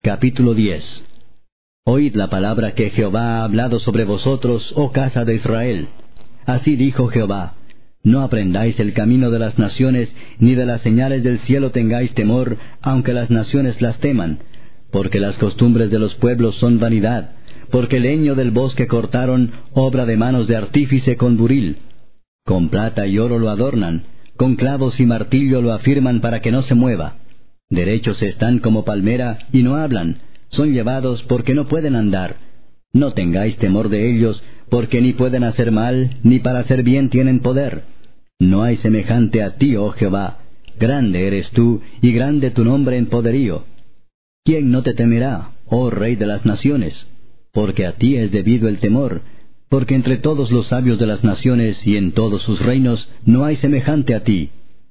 Capítulo 10. Oíd la palabra que Jehová ha hablado sobre vosotros, oh casa de Israel. Así dijo Jehová: No aprendáis el camino de las naciones, ni de las señales del cielo tengáis temor, aunque las naciones las teman. Porque las costumbres de los pueblos son vanidad, porque el leño del bosque cortaron, obra de manos de artífice con buril. Con plata y oro lo adornan, con clavos y martillo lo afirman para que no se mueva. Derechos están como palmera, y no hablan, son llevados porque no pueden andar. No tengáis temor de ellos, porque ni pueden hacer mal, ni para hacer bien tienen poder. No hay semejante a ti, oh Jehová. Grande eres tú, y grande tu nombre en poderío. ¿Quién no te temerá, oh Rey de las naciones? Porque a ti es debido el temor, porque entre todos los sabios de las naciones y en todos sus reinos no hay semejante a ti.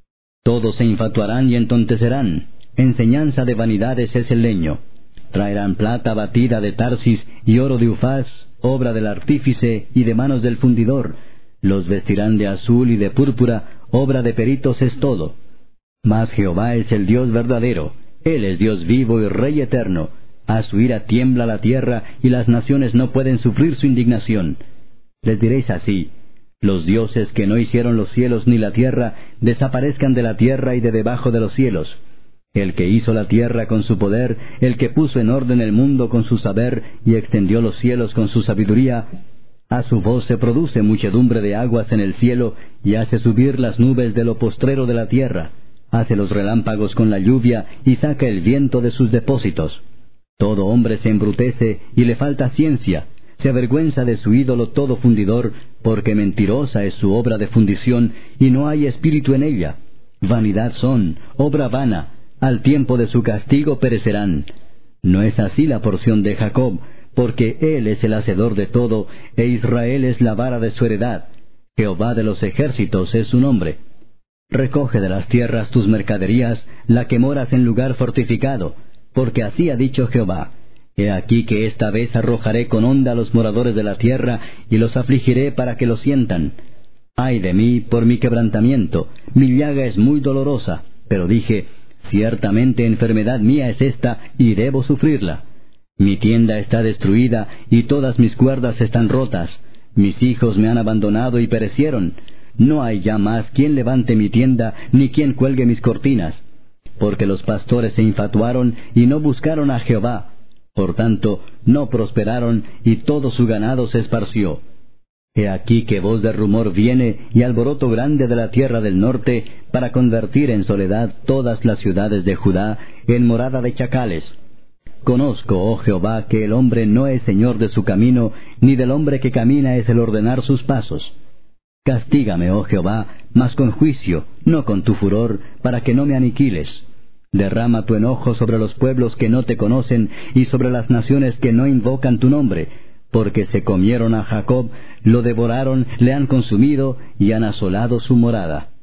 Todos se infatuarán y entontecerán, enseñanza de vanidades es el leño. Traerán plata batida de Tarsis y oro de Ufaz, obra del artífice y de manos del fundidor. Los vestirán de azul y de púrpura, obra de peritos es todo. Mas Jehová es el Dios verdadero, Él es Dios vivo y Rey eterno. A su ira tiembla la tierra, y las naciones no pueden sufrir su indignación. Les diréis así: los dioses que no hicieron los cielos ni la tierra, desaparezcan de la tierra y de debajo de los cielos. El que hizo la tierra con su poder, el que puso en orden el mundo con su saber, y extendió los cielos con su sabiduría, a su voz se produce muchedumbre de aguas en el cielo, y hace subir las nubes de lo postrero de la tierra. Hace los relámpagos con la lluvia, y saca el viento de sus depósitos. Todo hombre se embrutece, y le falta ciencia. Se avergüenza de su ídolo todo fundidor, porque mentirosa es su obra de fundición, y no hay espíritu en ella. Vanidad son, obra vana, al tiempo de su castigo perecerán. No es así la porción de Jacob, porque él es el hacedor de todo, e Israel es la vara de su heredad. Jehová de los ejércitos es su nombre. Recoge de las tierras tus mercaderías, la que moras en lugar fortificado, porque así ha dicho Jehová: He aquí que esta vez arrojaré con honda a los moradores de la tierra, y los afligiré para que lo sientan. Ay de mí por mi quebrantamiento, mi llaga es muy dolorosa, pero dije: ciertamente enfermedad mía es esta, y debo sufrirla. Mi tienda está destruida, y todas mis cuerdas están rotas. Mis hijos me han abandonado y perecieron. No hay ya más quien levante mi tienda, ni quien cuelgue mis cortinas. Porque los pastores se infatuaron y no buscaron a Jehová. Por tanto, no prosperaron, y todo su ganado se esparció. He aquí que voz de rumor viene, y alboroto grande de la tierra del norte, para convertir en soledad todas las ciudades de Judá en morada de chacales. Conozco, oh Jehová, que el hombre no es señor de su camino, ni del hombre que camina es el ordenar sus pasos. Castígame, oh Jehová, mas con juicio, no con tu furor, para que no me aniquiles. Derrama tu enojo sobre los pueblos que no te conocen, y sobre las naciones que no invocan tu nombre, porque se comieron a Jacob, lo devoraron, le han consumido, y han asolado su morada.